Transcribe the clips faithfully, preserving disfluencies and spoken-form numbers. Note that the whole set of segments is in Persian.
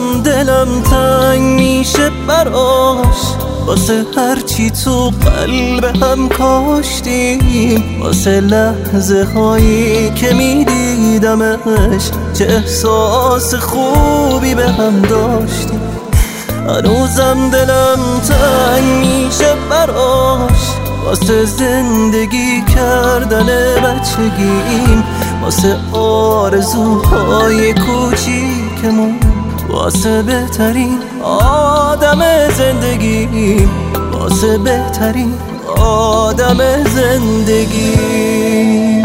دلم تنگ میشه براش، واسه هرچی تو قلب هم کاشتیم، واسه لحظه هایی که میدیدمش چه احساس خوبی به هم داشتیم. هنوزم دلم تنگ میشه براش، واسه زندگی کردن بچگیم، واسه آرزوهای کوچیکمون، واسه بهترین آدم زندگیم، واسه بهترین آدم زندگیم.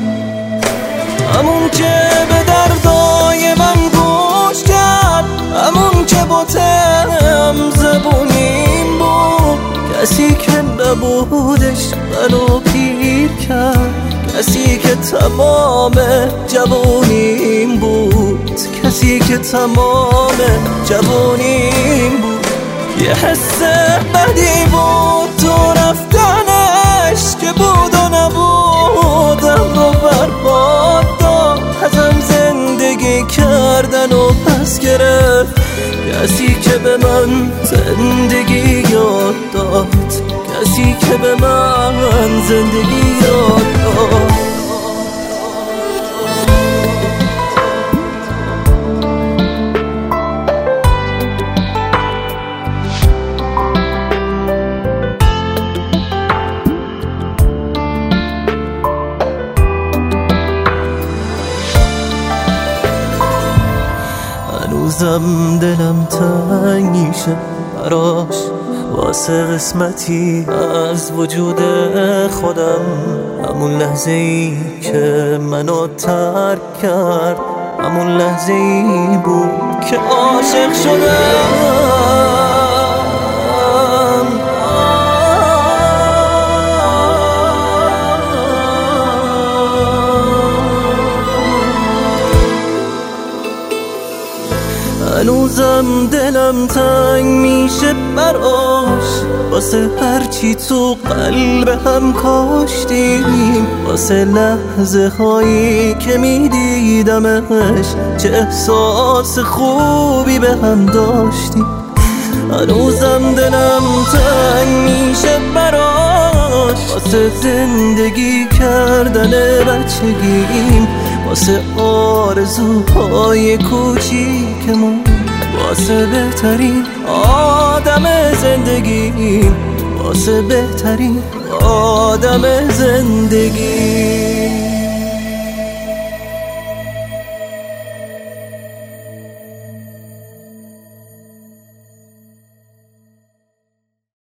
همون که به دردای من گوش کرد، همون که با تم زبونیم بود، کسی که نبودش منو پیر کرد، کسی که تمام جوونیم بود، کسی که تمام جوونیم بود. یه حس بدی بود تو رفتنش که بود و نبودم رو برباد داد، ازم زندگی کردن و پس گرفت، کسی که به من زندگی یاد داد، کسی که به من زندگی یاد داد. هنوزم دلم تنگ میشه براش، واسه قسمتی از وجود خودم، همون لحظه ای که منو ترک کرد، همون لحظه ای بود که عاشق شدم. هنوزم دلم تنگ میشه براش، واسه هرچی تو قلب هم کاشتیم، واسه لحظه هایی که میدیدمش چه احساس خوبی به هم داشتیم. هنوزم دلم تنگ میشه براش، واسه زندگی کردن بچگیم، واسه آرزوهای کوچیکمون، واسه بهترین آدم زندگیم، واسه بهترین آدم زندگی.